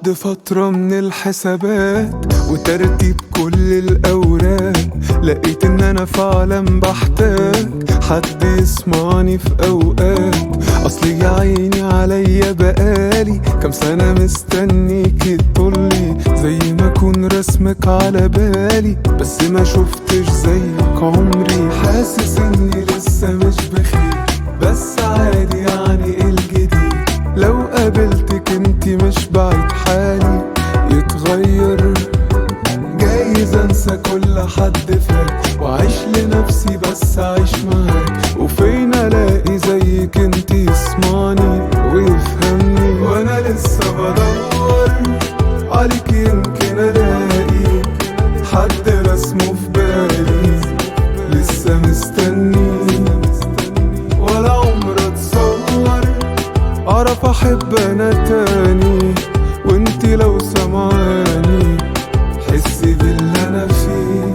بعد فترة من الحسابات وترتيب كل الأوراق، لقيت إن أنا فعلا بحتاج حد يسمعني في أوقات. أصلي يا عيني عليا بقالي كام سنة مستنيكي تطلي، زي ما أكون رسمك على بالي بس ما شفتش زيك عمري. حاسس إني لسه مش بخير بس عادي، يعني إيه الجديد؟ لو قابلتك انتي مش بعيد حالي يتغير. جايز انسى كل حد فات واعيش لنفسي بس اعيش معاك، وفين الاقي زيك انتي يسمعني ويفهمني. وانا لسه بدور عليك يمكن الاقي حد رسمه في بالي، لسه مستني ولا عمر اتصور اعرف احب انا تاني. وانتي لو سمعاني حسي باللي انا فيه.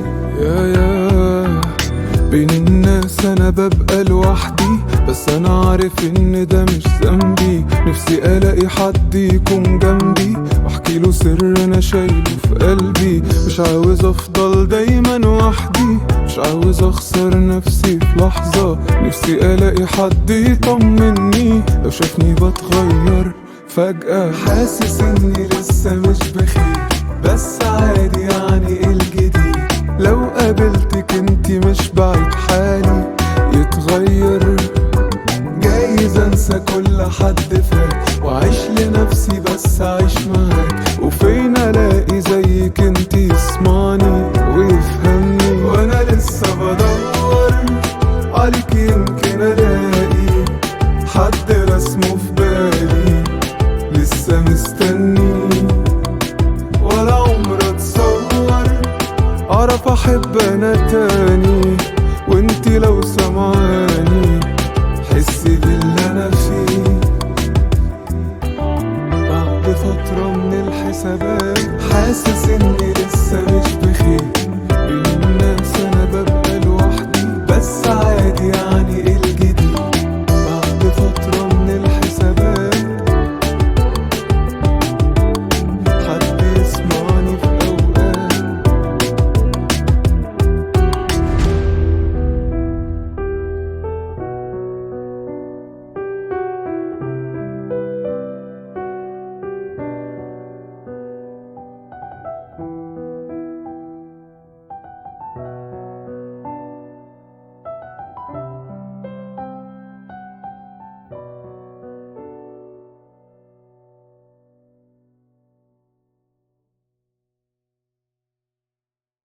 يا بين الناس انا ببقى لوحدي، بس انا عارف ان ده مش ذنبي. نفسي الاقي حد يكون جنبي واحكي له سر انا شايله في قلبي. مش عاوز افضل دايما وحدي، مش عاوز اخسر نفسي في لحظة. نفسي الاقي حد يطمني لو شافني بتغير فجأة. حاسس اني لسه مش بخير بس عادي، يعني ايه الجديد؟ لو قابلتك انتي مش بعيد حالي يتغير. جايز انسى كل حد فات واعيش لنفسي بس اعيش معاك، وفين الاقي زيك انتي يسمعني ويفهمني. وانا لسه بدور عليك يمكن الاقي حد رسمه في بالي، لسه مستني ولا عمر اتصور اعرف احب انا تاني. وانتي لو سمعاني حسي باللي انا فيه. بعد فترة من الحسابات حاسس اني